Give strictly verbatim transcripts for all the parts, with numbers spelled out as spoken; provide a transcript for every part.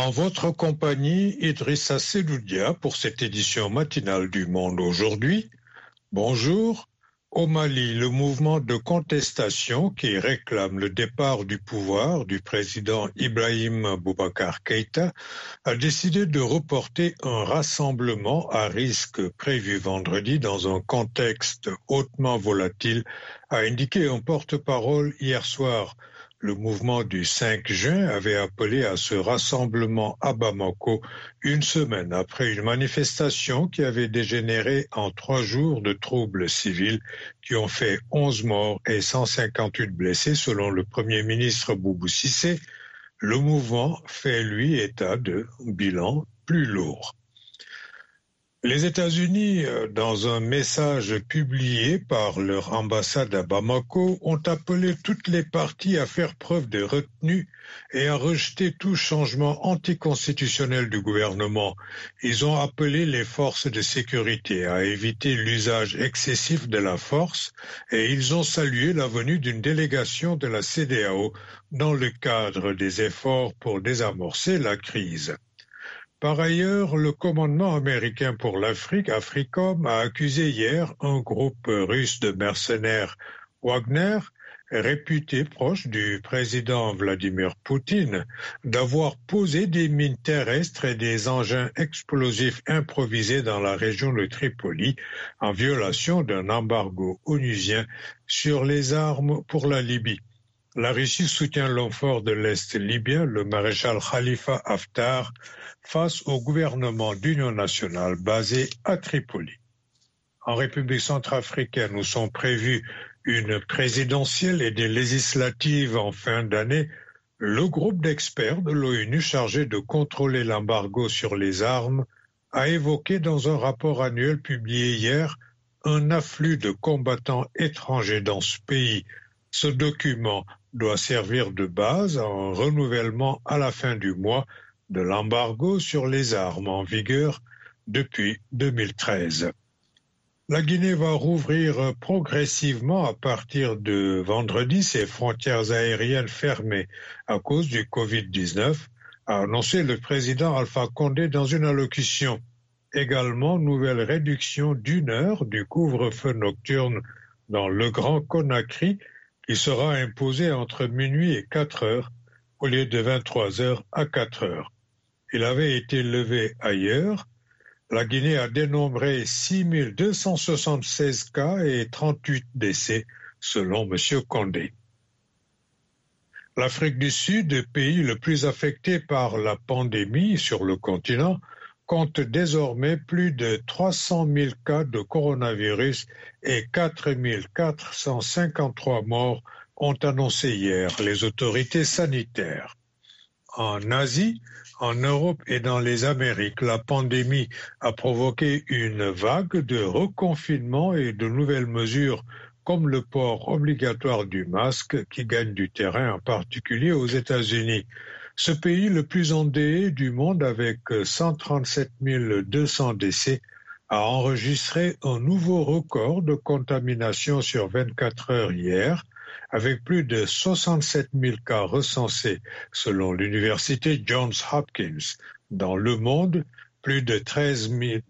En votre compagnie, Idrissa Seloudia pour cette édition matinale du Monde aujourd'hui. Bonjour. Au Mali, le mouvement de contestation qui réclame le départ du pouvoir du président Ibrahim Boubacar Keïta a décidé de reporter un rassemblement à risque prévu vendredi dans un contexte hautement volatile, a indiqué un porte-parole hier soir. Le mouvement du cinq juin avait appelé à ce rassemblement à Bamako une semaine après une manifestation qui avait dégénéré en trois jours de troubles civils qui ont fait onze morts et cent cinquante-huit blessés selon le Premier ministre Boubou Cissé. Le mouvement fait, lui, état de bilan plus lourd. Les États-Unis, dans un message publié par leur ambassade à Bamako, ont appelé toutes les parties à faire preuve de retenue et à rejeter tout changement anticonstitutionnel du gouvernement. Ils ont appelé les forces de sécurité à éviter l'usage excessif de la force et ils ont salué la venue d'une délégation de la C E D E A O dans le cadre des efforts pour désamorcer la crise. Par ailleurs, le commandement américain pour l'Afrique, AFRICOM, a accusé hier un groupe russe de mercenaires Wagner, réputé proche du président Vladimir Poutine, d'avoir posé des mines terrestres et des engins explosifs improvisés dans la région de Tripoli en violation d'un embargo onusien sur les armes pour la Libye. La Russie soutient l'homme fort de l'Est libyen, le maréchal Khalifa Haftar, face au gouvernement d'union nationale basé à Tripoli. En République centrafricaine, où sont prévues une présidentielle et des législatives en fin d'année, le groupe d'experts de l'ONU chargé de contrôler l'embargo sur les armes a évoqué dans un rapport annuel publié hier un afflux de combattants étrangers dans ce pays. Ce document doit servir de base à un renouvellement à la fin du mois de l'embargo sur les armes en vigueur depuis deux mille treize. La Guinée va rouvrir progressivement à partir de vendredi ses frontières aériennes fermées à cause du covid dix-neuf, a annoncé le président Alpha Condé dans une allocution. Également, nouvelle réduction d'une heure du couvre-feu nocturne dans le Grand Conakry, qui sera imposé entre minuit et quatre heures au lieu de vingt-trois heures à quatre heures. Il avait été levé ailleurs. La Guinée a dénombré six mille deux cent soixante-seize cas et trente-huit décès, selon M. Condé. L'Afrique du Sud, pays le plus affecté par la pandémie sur le continent, compte désormais plus de trois cent mille cas de coronavirus et quatre mille quatre cent cinquante-trois morts, ont annoncé hier les autorités sanitaires. En Asie, en Europe et dans les Amériques, la pandémie a provoqué une vague de reconfinement et de nouvelles mesures comme le port obligatoire du masque qui gagne du terrain, en particulier aux États-Unis. Ce pays le plus endeuillé du monde avec cent trente-sept mille deux cents décès a enregistré un nouveau record de contamination sur vingt-quatre heures hier, avec plus de soixante-sept mille cas recensés selon l'université Johns Hopkins. Dans le monde, plus de treize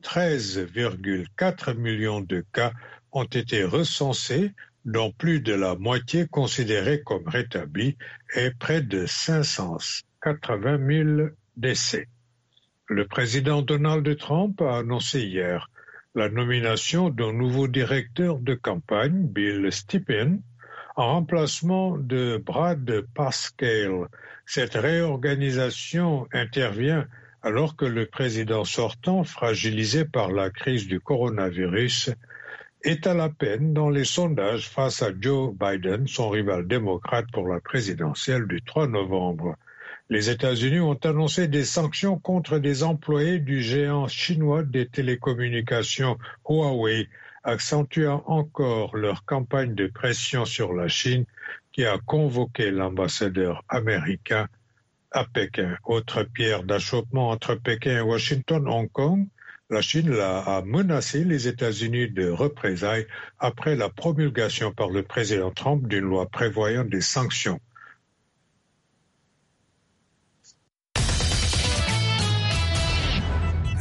virgule quatre millions de cas ont été recensés, dont plus de la moitié considérés comme rétablis et près de cinq cent quatre-vingt mille décès. Le président Donald Trump a annoncé hier la nomination d'un nouveau directeur de campagne, Bill Stepien, en remplacement de Brad Parscale. Cette réorganisation intervient alors que le président sortant, fragilisé par la crise du coronavirus, est à la peine dans les sondages face à Joe Biden, son rival démocrate pour la présidentielle du trois novembre. Les États-Unis ont annoncé des sanctions contre des employés du géant chinois des télécommunications Huawei, accentuant encore leur campagne de pression sur la Chine qui a convoqué l'ambassadeur américain à Pékin. Autre pierre d'achoppement entre Pékin et Washington, Hong Kong, la Chine a menacé les États-Unis de représailles après la promulgation par le président Trump d'une loi prévoyant des sanctions.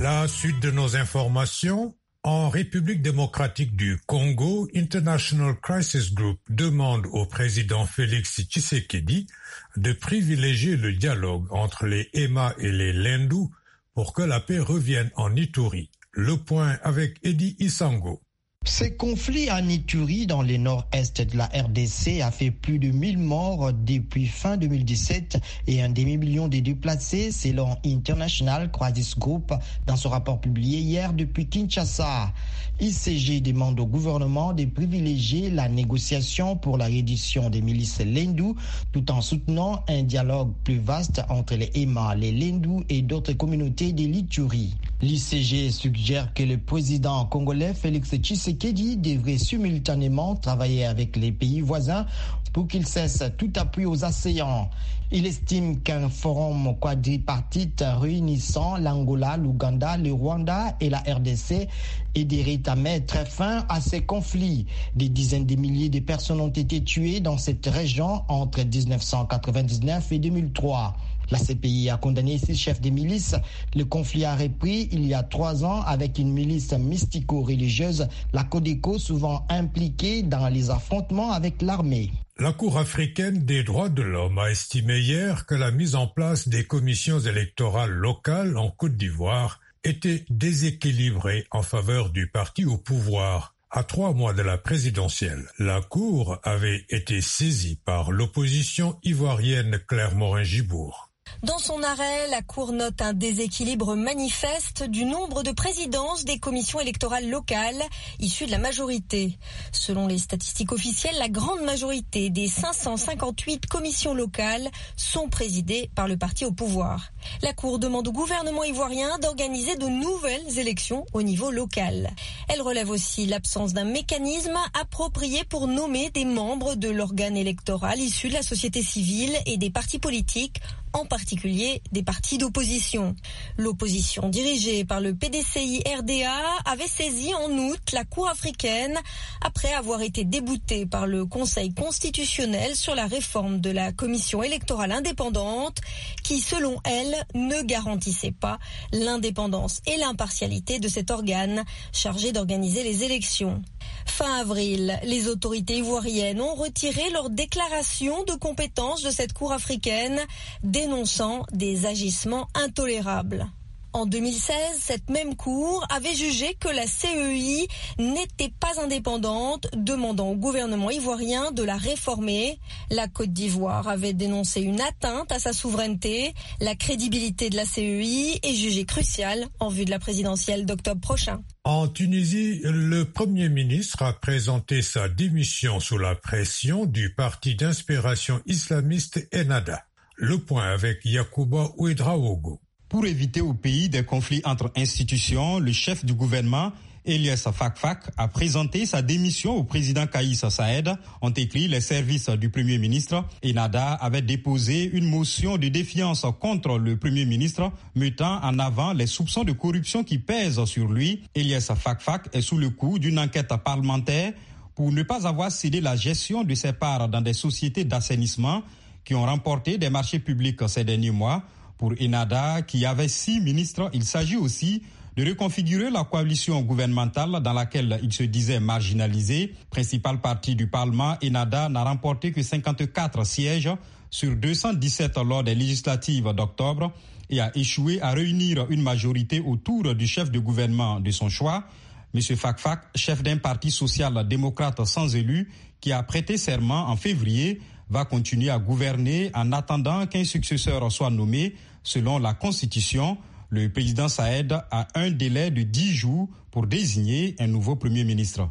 La suite de nos informations. En République démocratique du Congo, International Crisis Group demande au président Félix Tshisekedi de privilégier le dialogue entre les Ema et les Lendu pour que la paix revienne en Ituri. Le point avec Eddie Isango. Ces conflits en Ituri, dans le nord-est de la R D C, a fait plus de mille morts depuis fin deux mille dix-sept et un demi-million de déplacés, selon International Crisis Group, dans son rapport publié hier depuis Kinshasa. I C G demande au gouvernement de privilégier la négociation pour la reddition des milices Lendu, tout en soutenant un dialogue plus vaste entre les Ema, les Lendu et d'autres communautés de l'Ituri. L'I C G suggère que le président congolais Félix Tshisekedi devrait simultanément travailler avec les pays voisins pour qu'il cesse tout appui aux assaillants. Il estime qu'un forum quadripartite réunissant l'Angola, l'Ouganda, le Rwanda et la R D C aiderait à mettre fin à ces conflits. Des dizaines de milliers de personnes ont été tuées dans cette région entre dix-neuf cent quatre-vingt-dix-neuf et deux mille trois. La C P I a condamné six chefs de milices. Le conflit a repris il y a trois ans avec une milice mystico-religieuse, la Codeco, souvent impliquée dans les affrontements avec l'armée. La Cour africaine des droits de l'homme a estimé hier que la mise en place des commissions électorales locales en Côte d'Ivoire était déséquilibrée en faveur du parti au pouvoir. À trois mois de la présidentielle, la Cour avait été saisie par l'opposition ivoirienne Claire Morin-Gibour. Dans son arrêt, la Cour note un déséquilibre manifeste du nombre de présidences des commissions électorales locales issues de la majorité. Selon les statistiques officielles, la grande majorité des cinq cent cinquante-huit commissions locales sont présidées par le parti au pouvoir. La Cour demande au gouvernement ivoirien d'organiser de nouvelles élections au niveau local. Elle relève aussi l'absence d'un mécanisme approprié pour nommer des membres de l'organe électoral issus de la société civile et des partis politiques, en particulier des partis d'opposition. L'opposition dirigée par le P D C I R D A avait saisi en août la Cour africaine après avoir été déboutée par le Conseil constitutionnel sur la réforme de la commission électorale indépendante qui, selon elle, ne garantissait pas l'indépendance et l'impartialité de cet organe chargé d'organiser les élections. Fin avril, les autorités ivoiriennes ont retiré leur déclaration de compétence de cette Cour africaine, dénonçant des agissements intolérables. En deux mille seize, cette même Cour avait jugé que la C E I n'était pas indépendante, demandant au gouvernement ivoirien de la réformer. La Côte d'Ivoire avait dénoncé une atteinte à sa souveraineté. La crédibilité de la C E I est jugée cruciale en vue de la présidentielle d'octobre prochain. En Tunisie, le Premier ministre a présenté sa démission sous la pression du parti d'inspiration islamiste Ennahda. Le point avec Yacouba Ouedraogo. Pour éviter au pays des conflits entre institutions, le chef du gouvernement, Elias Fakfak, a présenté sa démission au président Kaïs Saïed, ont écrit les services du Premier ministre. Ennahda avait déposé une motion de défiance contre le Premier ministre, mettant en avant les soupçons de corruption qui pèsent sur lui. Elias Fakfak est sous le coup d'une enquête parlementaire pour ne pas avoir cédé la gestion de ses parts dans des sociétés d'assainissement qui ont remporté des marchés publics ces derniers mois. Pour Ennahda, qui avait six ministres, il s'agit aussi de reconfigurer la coalition gouvernementale dans laquelle il se disait marginalisé. Principal parti du Parlement, Ennahda n'a remporté que cinquante-quatre sièges sur deux cent dix-sept lors des législatives d'octobre et a échoué à réunir une majorité autour du chef de gouvernement de son choix. M. Fakfak, chef d'un parti social-démocrate sans élu, qui a prêté serment en février, va continuer à gouverner en attendant qu'un successeur soit nommé. Selon la Constitution, le président Saïed a un délai de dix jours pour désigner un nouveau Premier ministre.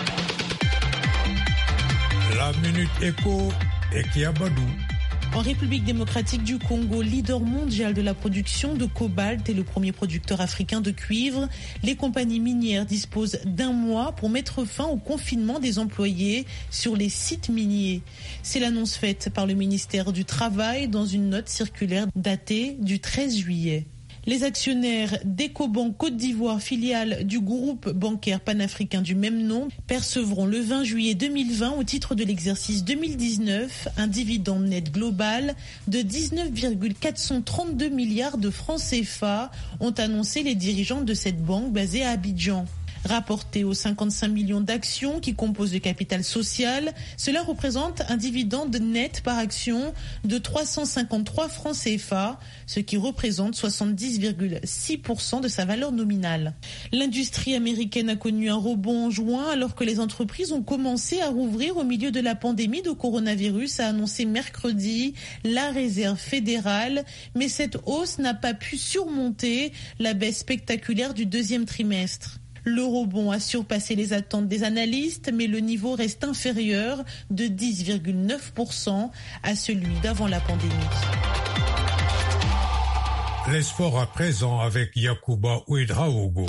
La Minute Éco, Ekiabadou. En République démocratique du Congo, leader mondial de la production de cobalt et le premier producteur africain de cuivre, les compagnies minières disposent d'un mois pour mettre fin au confinement des employés sur les sites miniers. C'est l'annonce faite par le ministère du Travail dans une note circulaire datée du treize juillet. Les actionnaires d'Ecobank Côte d'Ivoire, filiale du groupe bancaire panafricain du même nom, percevront le vingt juillet deux mille vingt au titre de l'exercice deux mille dix-neuf un dividende net global de dix-neuf virgule quatre cent trente-deux milliards de francs C F A, ont annoncé les dirigeants de cette banque basée à Abidjan. Rapporté aux cinquante-cinq millions d'actions qui composent le capital social, cela représente un dividende net par action de trois cent cinquante-trois francs C F A, ce qui représente soixante-dix virgule six pour cent de sa valeur nominale. L'industrie américaine a connu un rebond en juin alors que les entreprises ont commencé à rouvrir au milieu de la pandémie de coronavirus, a annoncé mercredi la Réserve fédérale, mais cette hausse n'a pas pu surmonter la baisse spectaculaire du deuxième trimestre. Le rebond a surpassé les attentes des analystes, mais le niveau reste inférieur de dix virgule neuf pour cent à celui d'avant la pandémie. Les sports à présent avec Yacouba Ouedraogo.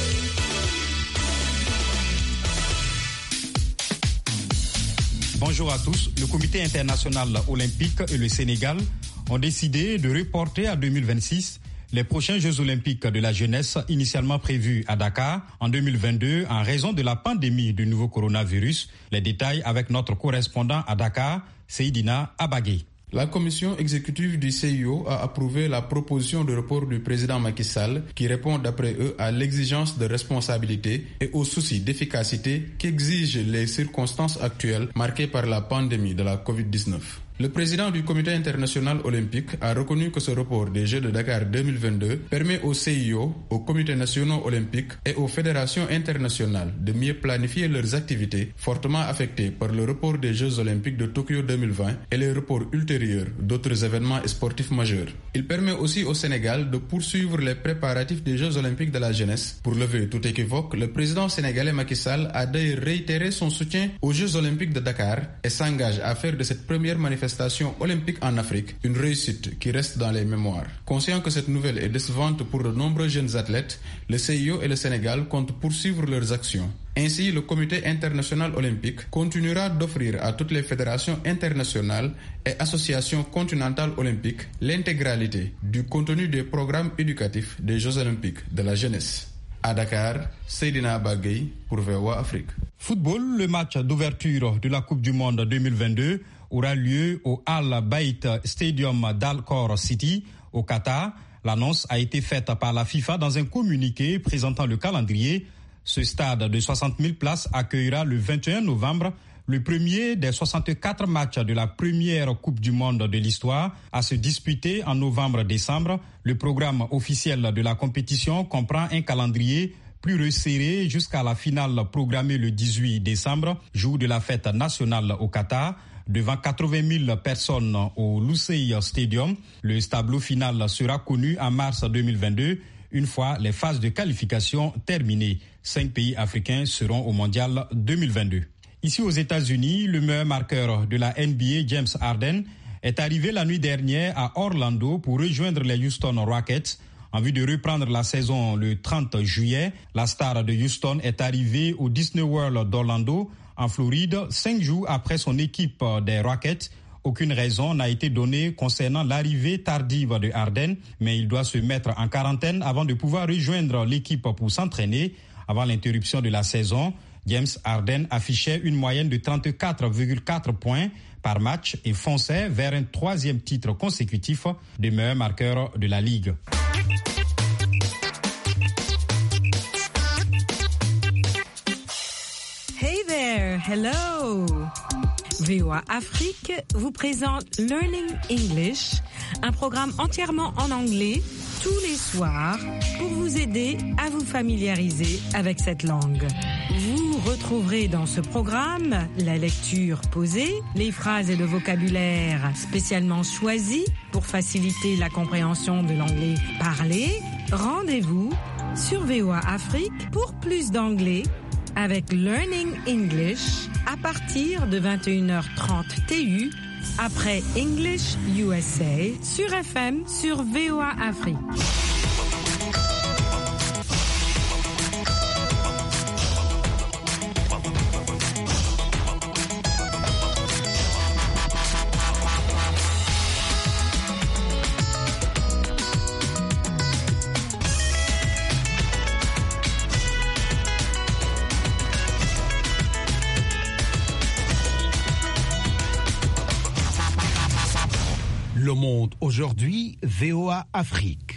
Bonjour à tous. Le Comité international olympique et le Sénégal ont décidé de reporter à deux mille vingt-six les prochains Jeux olympiques de la jeunesse initialement prévus à Dakar en deux mille vingt-deux en raison de la pandémie du nouveau coronavirus. Les détails avec notre correspondant à Dakar, Seydina Abagé. La commission exécutive du C I O a approuvé la proposition de report du président Macky Sall qui répond d'après eux à l'exigence de responsabilité et au souci d'efficacité qu'exigent les circonstances actuelles marquées par la pandémie de la covid dix-neuf. Le président du Comité international olympique a reconnu que ce report des Jeux de Dakar deux mille vingt-deux permet au C I O, aux comités nationaux olympiques et aux fédérations internationales de mieux planifier leurs activités fortement affectées par le report des Jeux olympiques de Tokyo deux mille vingt et les reports ultérieurs d'autres événements sportifs majeurs. Il permet aussi au Sénégal de poursuivre les préparatifs des Jeux olympiques de la jeunesse. Pour lever tout équivoque, le président sénégalais Macky Sall a d'ailleurs réitéré son soutien aux Jeux olympiques de Dakar et s'engage à faire de cette première manifestation olympique en Afrique, une réussite qui reste dans les mémoires. Conscient que cette nouvelle est décevante pour de nombreux jeunes athlètes, le C I O et le Sénégal comptent poursuivre leurs actions. Ainsi, le Comité international olympique continuera d'offrir à toutes les fédérations internationales et associations continentales olympiques l'intégralité du contenu des programmes éducatifs des Jeux olympiques de la jeunesse. À Dakar, Seydina Bagay pour V O A Afrique. Football, le match d'ouverture de la Coupe du Monde deux mille vingt-deux aura lieu au Al Bayt Stadium d'Al Khor City, au Qatar. L'annonce a été faite par la FIFA dans un communiqué présentant le calendrier. Ce stade de soixante mille places accueillera le vingt et un novembre le premier des soixante-quatre matchs de la première Coupe du Monde de l'histoire à se disputer en novembre-décembre. Le programme officiel de la compétition comprend un calendrier plus resserré jusqu'à la finale programmée le dix-huit décembre, jour de la fête nationale au Qatar. Devant quatre-vingt mille personnes au Lusail Stadium, le tableau final sera connu en mars deux mille vingt-deux, une fois les phases de qualification terminées. Cinq pays africains seront au Mondial deux mille vingt-deux. Ici aux États-Unis, le meilleur marqueur de la N B A, James Harden, est arrivé la nuit dernière à Orlando pour rejoindre les Houston Rockets. En vue de reprendre la saison le trente juillet, la star de Houston est arrivée au Disney World d'Orlando, en Floride, cinq jours après son équipe des Rockets. Aucune raison n'a été donnée concernant l'arrivée tardive de Harden, mais il doit se mettre en quarantaine avant de pouvoir rejoindre l'équipe pour s'entraîner. Avant l'interruption de la saison, James Harden affichait une moyenne de trente-quatre virgule quatre points par match et fonçait vers un troisième titre consécutif de meilleur marqueur de la Ligue. Hey there, hello. V O A Afrique vous présente Learning English, un programme entièrement en anglais tous les soirs pour vous aider à vous familiariser avec cette langue. Vous retrouverez dans ce programme la lecture posée, les phrases et le vocabulaire spécialement choisis pour faciliter la compréhension de l'anglais parlé. Rendez-vous sur V O A Afrique pour plus d'anglais avec Learning English à partir de vingt et une heures trente T U après English U S A sur F M sur V O A Afrique. Le Monde aujourd'hui, V O A Afrique.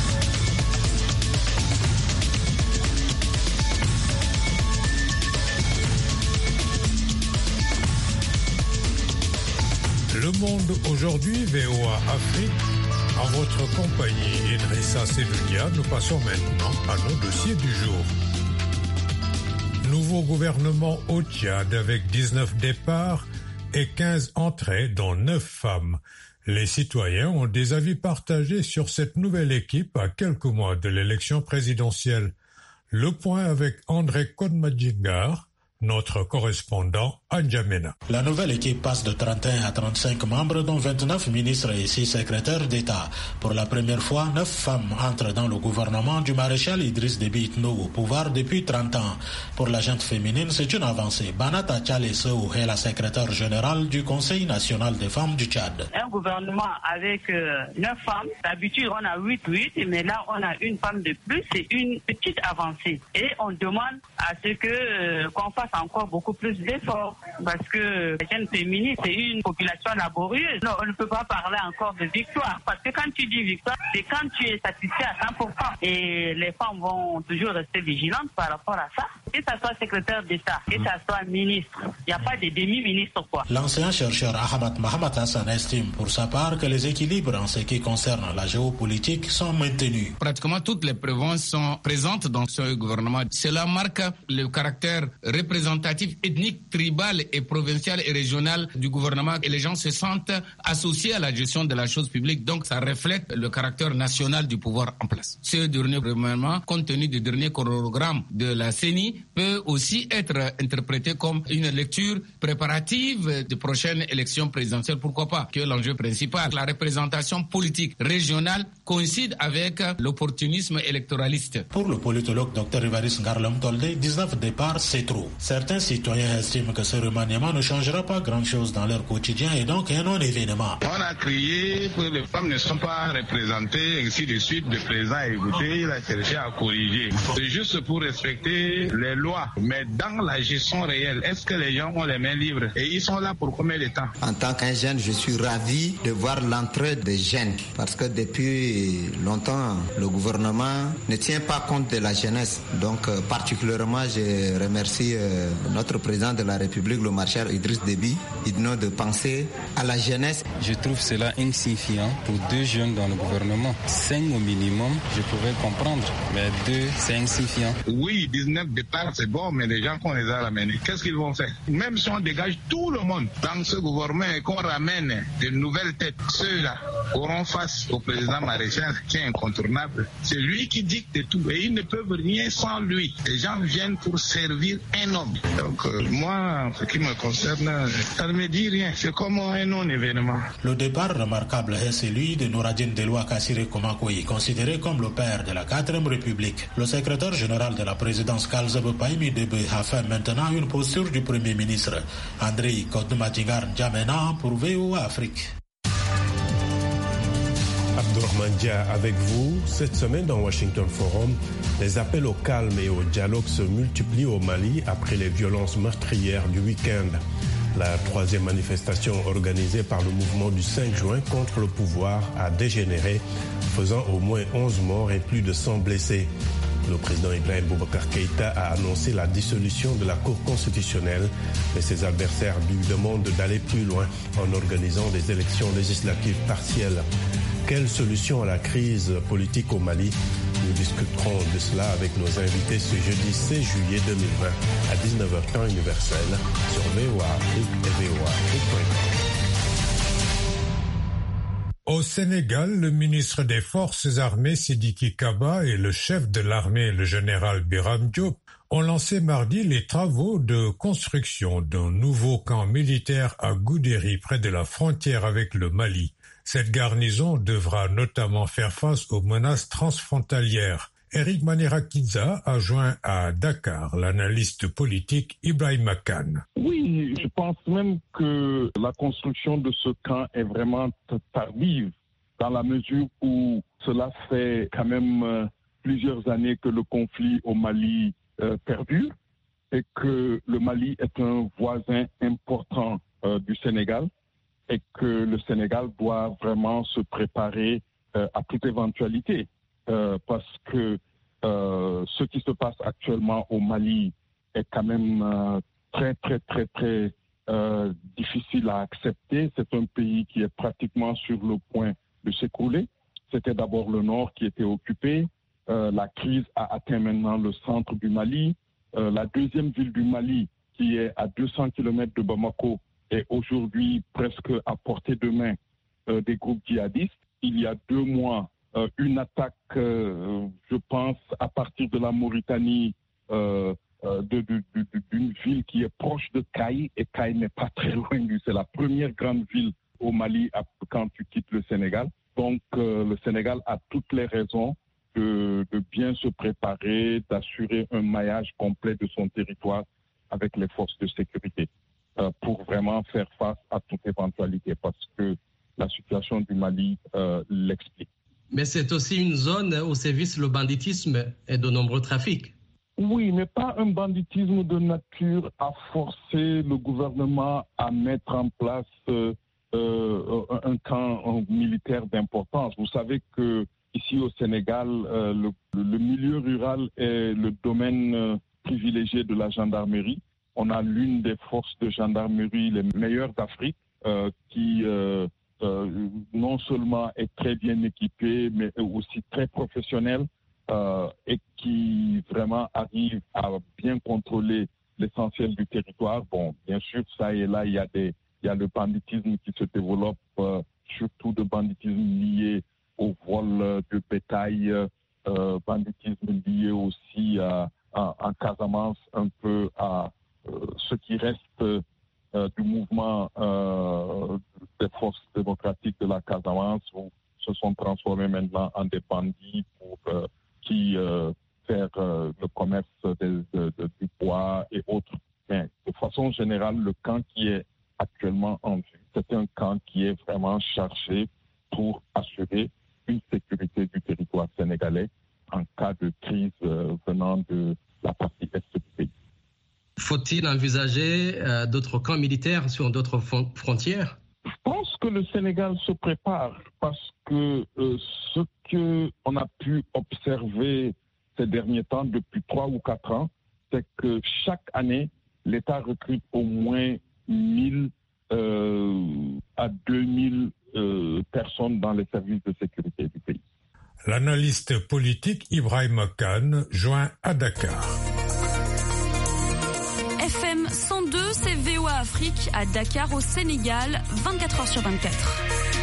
Le Monde aujourd'hui, V O A Afrique. En votre compagnie, Idrissa Seloudia, nous passons maintenant à nos dossiers du jour. Nouveau gouvernement au Tchad avec dix-neuf départs et quinze entrées, dont neuf femmes. Les citoyens ont des avis partagés sur cette nouvelle équipe à quelques mois de l'élection présidentielle. Le point avec André Kodmadjingar, notre correspondant à N'Djamena. La nouvelle équipe passe de trente et un à trente-cinq membres, dont vingt-neuf ministres et six secrétaires d'État. Pour la première fois, neuf femmes entrent dans le gouvernement du maréchal Idriss Déby Itno au pouvoir depuis trente ans. Pour la gente féminine, c'est une avancée. Banata Tchalesou est la secrétaire générale du Conseil national des femmes du Tchad. Un gouvernement avec euh, neuf femmes, d'habitude on a huit huit, mais là on a une femme de plus, c'est une petite avancée. Et on demande à ce que euh, qu'on fasse encore beaucoup plus d'efforts, parce que les jeunes féministes, c'est une population laborieuse. Non, on ne peut pas parler encore de victoire, parce que quand tu dis victoire, c'est quand tu es satisfait à cent pour cent. Et les femmes vont toujours rester vigilantes par rapport à ça. Que ça soit secrétaire d'État, que ça soit ministre, il n'y a pas de demi-ministre, quoi. L'ancien chercheur Ahmad Mohamed Hassan estime pour sa part que les équilibres en ce qui concerne la géopolitique sont maintenus. Pratiquement toutes les présences sont présentes dans ce gouvernement. Cela marque le caractère représentatif, ethnique, tribal et provincial et régional du gouvernement, et les gens se sentent associés à la gestion de la chose publique. Donc ça reflète le caractère national du pouvoir en place. Ce dernier gouvernement, compte tenu du dernier chronogramme de la C E N I, peut aussi être interprété comme une lecture préparative de prochaines élections présidentielles. Pourquoi pas? Que l'enjeu principal, la représentation politique régionale, coïncide avec l'opportunisme électoraliste. Pour le politologue Dr Ivaris Ngarlam Tolde, dix-neuf départs, c'est trop. Certains citoyens estiment que ce remaniement ne changera pas grand-chose dans leur quotidien et donc un non-événement. On a crié que les femmes ne sont pas représentées, ainsi de suite. Le président a écouté, il a cherché à corriger. C'est juste pour respecter les lois. Mais dans la gestion réelle, est-ce que les gens ont les mains libres? Et ils sont là pour combien de temps? En tant qu'un jeune, je suis ravi de voir l'entrée des jeunes. Parce que depuis longtemps, le gouvernement ne tient pas compte de la jeunesse. Donc particulièrement, je remercie euh, notre président de la République, le maréchal Idriss Déby Itno, de penser à la jeunesse. Je trouve cela insignifiant pour deux jeunes dans le gouvernement. Cinq au minimum, je pouvais comprendre, mais deux, c'est insignifiant. Oui, dix-neuf départs, c'est bon, mais les gens qu'on les a ramenés, qu'est-ce qu'ils vont faire? Même si on dégage tout le monde dans ce gouvernement et qu'on ramène de nouvelles têtes, ceux-là auront face au président maréchal qui est incontournable. C'est lui qui dicte tout et ils ne peuvent rien sans lui. Les gens viennent pour servir un homme. Donc euh, moi, en ce qui me concerne, ça ne me dit rien. C'est comme un non-événement. Le départ remarquable est celui de Nouradine Deloua Kassiré Komakoyi, considéré comme le père de la quatrième République. Le secrétaire général de la présidence Kalzebe Paimi Debe a fait maintenant une posture du Premier ministre. André Kodmadjingar N'Djamena pour V O A Afrique. Abdourahmane Dia avec vous. Cette semaine dans Washington Forum, les appels au calme et au dialogue se multiplient au Mali après les violences meurtrières du week-end. La troisième manifestation organisée par le mouvement du cinq juin contre le pouvoir a dégénéré, faisant au moins onze morts et plus de cent blessés. Le président Ibrahim Boubacar Keïta a annoncé la dissolution de la Cour constitutionnelle, mais ses adversaires lui demandent d'aller plus loin en organisant des élections législatives partielles. Quelle solution à la crise politique au Mali? Nous discuterons de cela avec nos invités ce jeudi seize juillet deux mille vingt à dix-neuf heures temps universel sur V O A Afrique et V O A Afrique point com. Au Sénégal, le ministre des Forces armées Sidiki Kaba et le chef de l'armée, le général Biram Diop, ont lancé mardi les travaux de construction d'un nouveau camp militaire à Goudéry, près de la frontière avec le Mali. Cette garnison devra notamment faire face aux menaces transfrontalières. Eric Manirakiza a joint à Dakar l'analyste politique Ibrahima Kane. Oui, je pense même que la construction de ce camp est vraiment tardive, dans la mesure où cela fait quand même plusieurs années que le conflit au Mali euh, perdure et que le Mali est un voisin important euh, du Sénégal. et que le Sénégal doit vraiment se préparer euh, à toute éventualité. Euh, parce que euh, ce qui se passe actuellement au Mali est quand même euh, très, très, très, très euh, difficile à accepter. C'est un pays qui est pratiquement sur le point de s'écrouler. C'était d'abord le nord qui était occupé. Euh, la crise a atteint maintenant le centre du Mali. Euh, la deuxième ville du Mali, qui est à deux cents kilomètres de Bamako, est aujourd'hui presque à portée de main euh, des groupes djihadistes. Il y a deux mois, euh, une attaque, euh, je pense, à partir de la Mauritanie, euh, euh, de, de, de, d'une ville qui est proche de Caï, et Caï n'est pas très loin du. C'est la première grande ville au Mali à, quand tu quittes le Sénégal. Donc euh, le Sénégal a toutes les raisons de, de bien se préparer, d'assurer un maillage complet de son territoire avec les forces de sécurité euh, pour vraiment faire face à toute éventualité, parce que la situation du Mali euh, l'explique. Mais c'est aussi une zone où sévissent le banditisme et de nombreux trafics. Oui, mais pas un banditisme de nature à forcer le gouvernement à mettre en place euh, euh, un camp militaire d'importance. Vous savez que ici au Sénégal, euh, le, le milieu rural est le domaine euh, privilégié de la gendarmerie. On a l'une des forces de gendarmerie les meilleures d'Afrique euh, qui euh, euh, non seulement est très bien équipée, mais aussi très professionnelle euh, et qui vraiment arrive à bien contrôler l'essentiel du territoire. Bon, bien sûr, ça et là, il y a, des, il y a le banditisme qui se développe, euh, surtout de banditisme lié au vol de bétail, euh, banditisme lié aussi à, à, en Casamance, un peu à euh, ce qui reste euh, du mouvement euh, des forces démocratiques de la Casamance, où se sont transformés maintenant en des bandits pour euh, qui euh, faire euh, le commerce de, de, de, du bois et autres. Mais de façon générale, le camp qui est actuellement en vue, c'est un camp qui est vraiment chargé pour assurer une sécurité du territoire sénégalais en cas de crise euh, venant de la partie est du pays. Faut-il envisager euh, d'autres camps militaires sur d'autres fon- frontières ? Je pense que le Sénégal se prépare parce que euh, ce qu'on a pu observer ces derniers temps, depuis trois ou quatre ans, c'est que chaque année, l'État recrute au moins mille euh, à deux mille euh, personnes dans les services de sécurité du pays. L'analyste politique Ibrahim Khan joint à Dakar. F M cent deux, c'est V O A Afrique à Dakar au Sénégal, vingt-quatre heures sur vingt-quatre.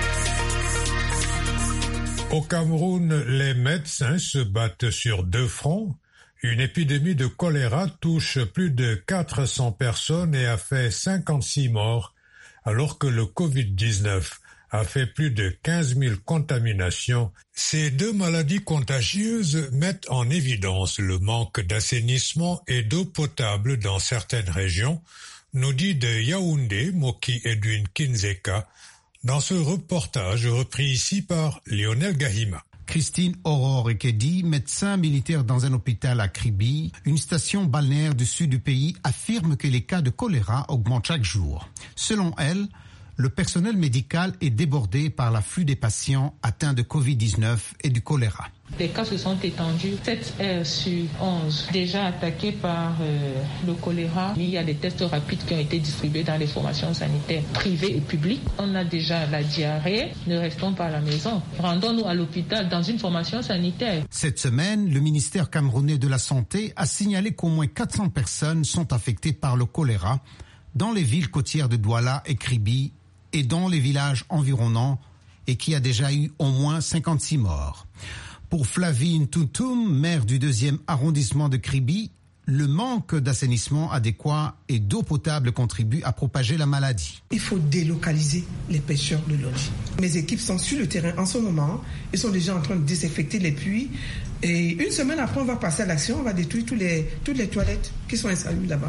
Au Cameroun, les médecins se battent sur deux fronts. Une épidémie de choléra touche plus de quatre cents personnes et a fait cinquante-six morts, alors que le covid dix-neuf a fait plus de quinze mille contaminations. Ces deux maladies contagieuses mettent en évidence le manque d'assainissement et d'eau potable dans certaines régions, nous dit de Yaoundé Moki Edwin Kinzeka, dans ce reportage repris ici par Lionel Gahima. Christine Aurore Ekedi, médecin militaire dans un hôpital à Kribi, une station balnéaire du sud du pays, affirme que les cas de choléra augmentent chaque jour. Selon elle, le personnel médical est débordé par l'afflux des patients atteints de covid dix-neuf et du choléra. Les cas se sont étendus, sept heures sur onze, déjà attaqués par euh, le choléra. Il y a des tests rapides qui ont été distribués dans les formations sanitaires privées et publiques. On a déjà la diarrhée, ne restons pas à la maison. Rendons-nous à l'hôpital dans une formation sanitaire. Cette semaine, le ministère camerounais de la Santé a signalé qu'au moins quatre cents personnes sont affectées par le choléra dans les villes côtières de Douala et Kribi et dans les villages environnants, et qui a déjà eu au moins cinquante-six morts. Pour Flavine Toutoum, maire du deuxième arrondissement de Kribi, le manque d'assainissement adéquat et d'eau potable contribue à propager la maladie. Il faut délocaliser les pêcheurs de logis. Mes équipes sont sur le terrain en ce moment. Ils sont déjà en train de désinfecter les puits. Et une semaine après, on va passer à l'action. On va détruire tous les, toutes les toilettes qui sont installées là-bas.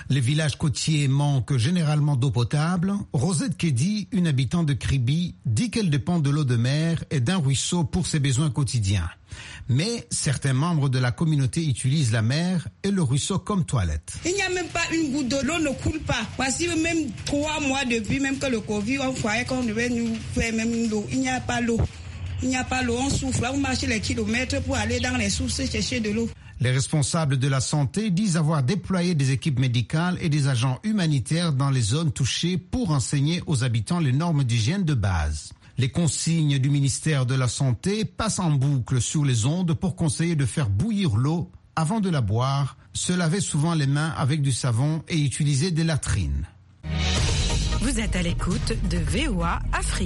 Les villages côtiers manquent généralement d'eau potable. Rosette Kedi, une habitante de Kribi, dit qu'elle dépend de l'eau de mer et d'un ruisseau pour ses besoins quotidiens. Mais certains membres de la communauté utilisent la mer et le ruisseau comme toilette. Il n'y a même pas une goutte d'eau, l'eau ne coule pas. Parce que même trois mois depuis, même que le Covid, on croyait qu'on devait nous faire même l'eau. Il n'y a pas l'eau. Il n'y a pas l'eau, on souffre. On marche les kilomètres pour aller dans les sources chercher de l'eau. Les responsables de la santé disent avoir déployé des équipes médicales et des agents humanitaires dans les zones touchées pour enseigner aux habitants les normes d'hygiène de base. Les consignes du ministère de la Santé passent en boucle sur les ondes pour conseiller de faire bouillir l'eau avant de la boire, se laver souvent les mains avec du savon et utiliser des latrines. Vous êtes à l'écoute de V O A Afrique.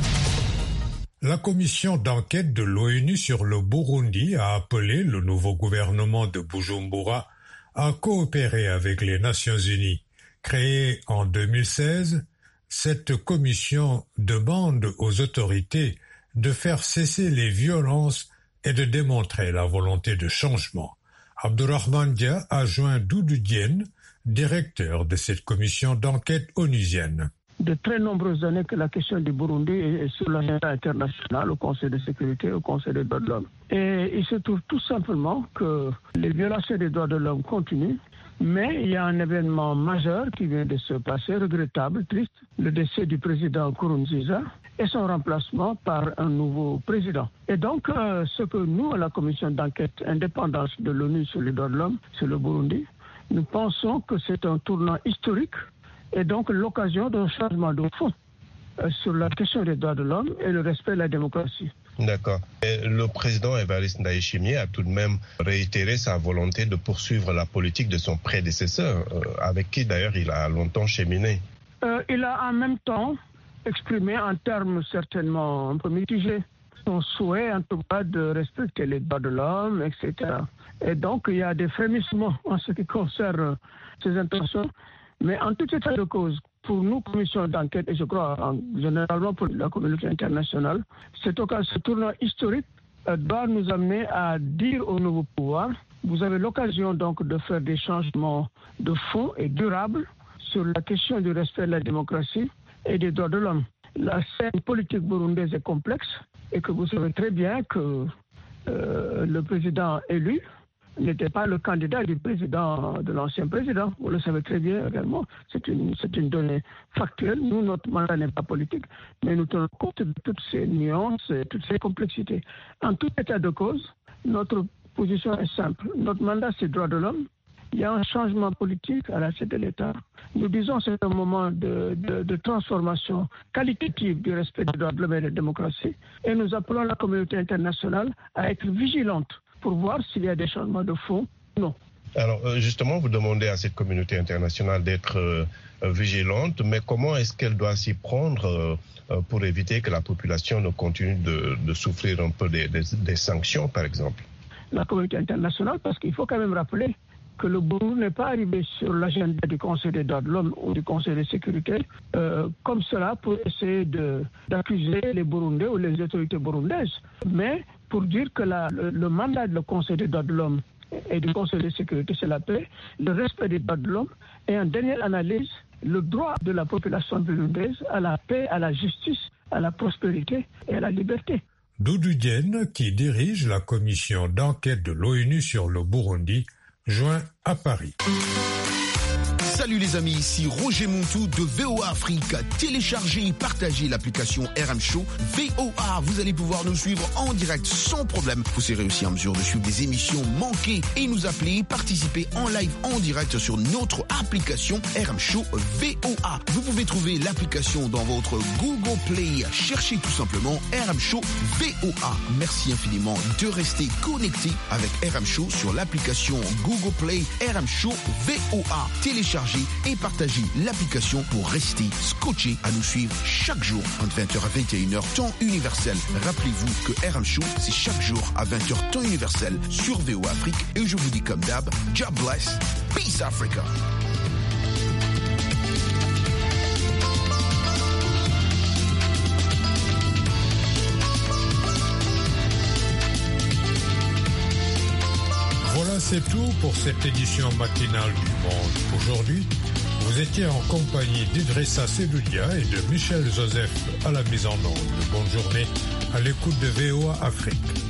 La commission d'enquête de l'ONU sur le Burundi a appelé le nouveau gouvernement de Bujumbura à coopérer avec les Nations Unies. Créée en deux mille seize, cette commission demande aux autorités de faire cesser les violences et de démontrer la volonté de changement. Abdourahmane Dia a joint Doudou Diène, directeur de cette commission d'enquête onusienne. De très nombreuses années que la question du Burundi est sur l'agenda international, au Conseil de sécurité, au Conseil des droits de l'homme. Et il se trouve tout simplement que les violations des droits de l'homme continuent, mais il y a un événement majeur qui vient de se passer, regrettable, triste, le décès du président Nkurunziza et son remplacement par un nouveau président. Et donc, euh, ce que nous, à la commission d'enquête indépendante de l'ONU sur les droits de l'homme, sur le Burundi, nous pensons que c'est un tournant historique et donc l'occasion d'un changement de fond euh, sur la question des droits de l'homme et le respect de la démocratie. D'accord. Et le président Évariste Ndayishimiye a tout de même réitéré sa volonté de poursuivre la politique de son prédécesseur, euh, avec qui d'ailleurs il a longtemps cheminé. Euh, il a en même temps exprimé en termes certainement un peu mitigés son souhait en tout cas de respecter les droits de l'homme, et cetera. Et donc il y a des frémissements en ce qui concerne ses intentions. Mais en tout état de cause, pour nous, commission d'enquête, et je crois en, généralement pour la communauté internationale, cette occasion, ce tournant historique euh, doit nous amener à dire au nouveau pouvoir, vous avez l'occasion donc de faire des changements de fond et durables sur la question du respect de la démocratie et des droits de l'homme. La scène politique burundaise est complexe et que vous savez très bien que euh, le président élu n'était pas le candidat du président, de l'ancien président. Vous le savez très bien également. C'est une, c'est une donnée factuelle. Nous, notre mandat n'est pas politique, mais nous tenons compte de toutes ces nuances et toutes ces complexités. En tout état de cause, notre position est simple. Notre mandat, c'est droit de l'homme. Il y a un changement politique à la tête de l'État. Nous disons que c'est un moment de, de, de transformation qualitative du respect des droits de l'homme et de la démocratie. Et nous appelons la communauté internationale à être vigilante pour voir s'il y a des changements de fond ou non. Alors justement, vous demandez à cette communauté internationale d'être euh, vigilante, mais comment est-ce qu'elle doit s'y prendre euh, pour éviter que la population ne continue de, de souffrir un peu des, des, des sanctions, par exemple? La communauté internationale, parce qu'il faut quand même rappeler que le Burundi n'est pas arrivé sur l'agenda du Conseil des droits de l'homme ou du Conseil de sécurité euh, comme cela pour essayer de, d'accuser les Burundais ou les autorités burundaises, mais pour dire que la, le, le mandat du Conseil des droits de l'homme et du Conseil de sécurité, c'est la paix, le respect des droits de l'homme et en dernière analyse, le droit de la population burundaise à la paix, à la justice, à la prospérité et à la liberté. Doudou Diène, qui dirige la commission d'enquête de l'ONU sur le Burundi, joint à Paris. Salut les amis, ici Roger Montou de V O A Afrique. Téléchargez et partagez l'application R M Show V O A. Vous allez pouvoir nous suivre en direct sans problème. Vous serez aussi en mesure de suivre des émissions manquées et nous appeler, participer en live en direct sur notre application R M Show V O A. Vous pouvez trouver l'application dans votre Google Play. Cherchez tout simplement R M Show V O A. Merci infiniment de rester connecté avec R M Show sur l'application Google Play R M Show V O A. Téléchargez et partagez l'application pour rester scotché à nous suivre chaque jour entre vingt heures à vingt et une heures temps universel. Rappelez-vous que R M Show, c'est chaque jour à vingt heures temps universel sur V O A Afrique. Et je vous dis comme d'hab, God bless, peace Africa. Voilà Voilà, c'est tout pour cette édition matinale du Monde. Aujourd'hui, vous étiez en compagnie d'Idrissa Sedoudia et de Michel Joseph à la mise en onde. Bonne journée à l'écoute de V O A Afrique.